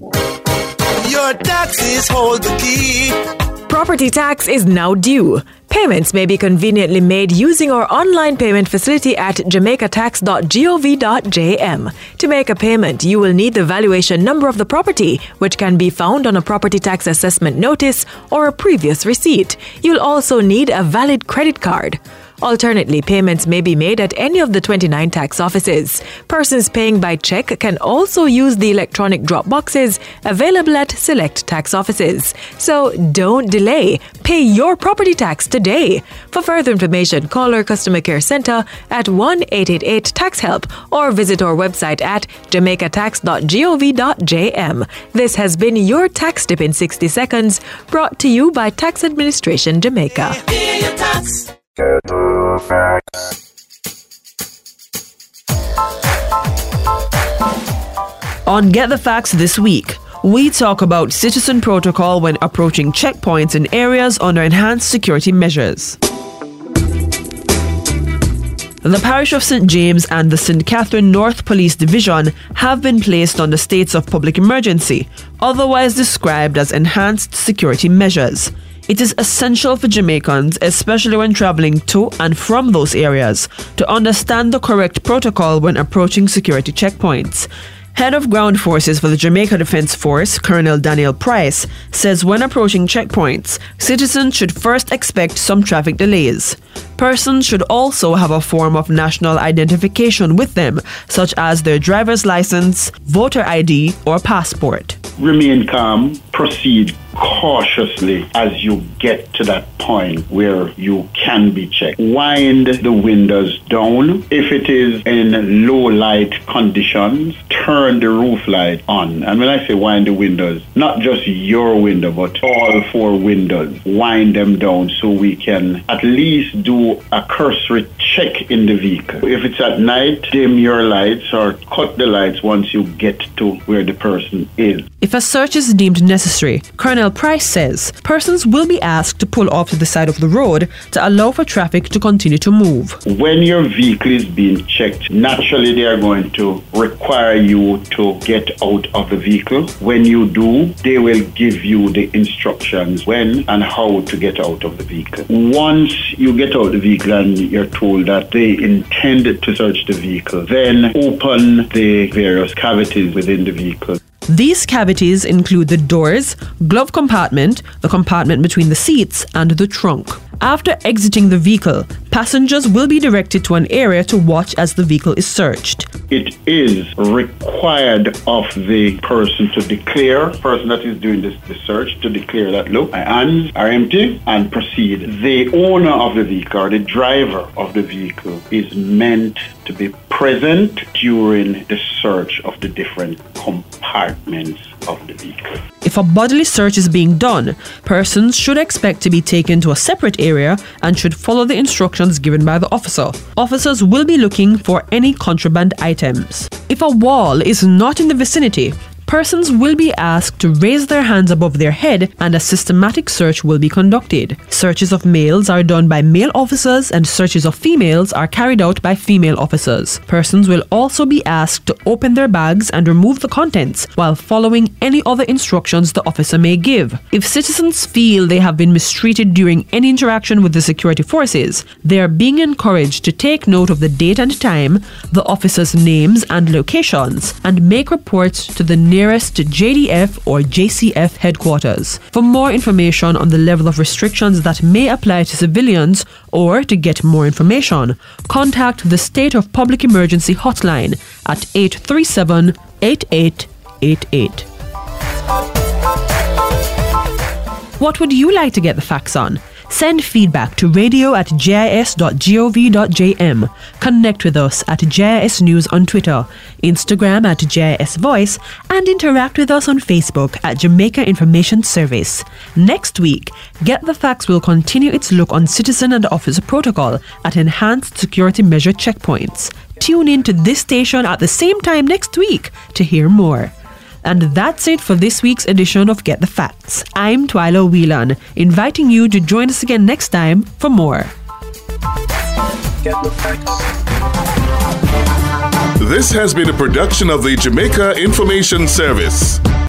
Your taxes hold the key. Property tax is now due. Payments may be conveniently made using our online payment facility at jamaicatax.gov.jm. To make a payment, you will need the valuation number of the property, which can be found on a property tax assessment notice or a previous receipt. You'll also need a valid credit card. Alternately, payments may be made at any of the 29 tax offices. Persons paying by check can also use the electronic drop boxes available at select tax offices. So don't delay. Pay your property tax today. For further information, call our customer care centre at 1-888-TAX-HELP or visit our website at jamaicatax.gov.jm. This has been your tax tip in 60 seconds, brought to you by Tax Administration Jamaica. Pay your tax. Get the facts. On Get the Facts this week, we talk about citizen protocol when approaching checkpoints in areas under enhanced security measures. The parish of St. James and the St. Catherine North Police Division have been placed under states of public emergency, otherwise described as enhanced security measures. It is essential for Jamaicans, especially when traveling to and from those areas, to understand the correct protocol when approaching security checkpoints. Head of Ground Forces for the Jamaica Defence Force, Colonel Daniel Price, says when approaching checkpoints, citizens should first expect some traffic delays. Persons should also have a form of national identification with them, such as their driver's license, voter ID, or passport. Remain calm, proceed cautiously as you get to that point where you can be checked. Wind the windows down. If it is in low light conditions, turn the roof light on. And when I say wind the windows, not just your window, but all four windows. Wind them down so we can at least do a cursory check in the vehicle. If it's at night, dim your lights or cut the lights once you get to where the person is. If a search is deemed necessary, Colonel Price says persons will be asked to pull off to the side of the road to allow for traffic to continue to move. When your vehicle is being checked, naturally they are going to require you to get out of the vehicle. When you do, they will give you the instructions when and how to get out of the vehicle. Once you get out of the vehicle and you're told that they intend to search the vehicle, then open the various cavities within the vehicle. These cavities include the doors, glove compartment, the compartment between the seats, and the trunk. After exiting the vehicle, passengers will be directed to an area to watch as the vehicle is searched. It is required of the person to declare, person that is doing the search, to declare that, look, my hands are empty, and proceed. The owner of the vehicle, or the driver of the vehicle, is meant to be present during the search of the different compartments of the vehicle. If a bodily search is being done, persons should expect to be taken to a separate area and should follow the instructions given by the officer. Officers will be looking for any contraband items. If a wall is not in the vicinity, persons will be asked to raise their hands above their head and a systematic search will be conducted. Searches of males are done by male officers and searches of females are carried out by female officers. Persons will also be asked to open their bags and remove the contents while following any other instructions the officer may give. If citizens feel they have been mistreated during any interaction with the security forces, they are being encouraged to take note of the date and time, the officers' names and locations, and make reports to the nearest JDF or JCF headquarters. For more information on the level of restrictions that may apply to civilians or to get more information, contact the State of Public Emergency Hotline at 837-8888. What would you like to get the facts on? Send feedback to radio@jis.gov.jm. Connect with us at JIS News on Twitter, Instagram at JIS Voice, and interact with us on Facebook at Jamaica Information Service. Next week, Get the Facts will continue its look on citizen and officer protocol at enhanced security measure checkpoints. Tune in to this station at the same time next week to hear more. And that's it for this week's edition of Get the Facts. I'm Twyla Whelan, inviting you to join us again next time for more. Get the facts. This has been a production of the Jamaica Information Service.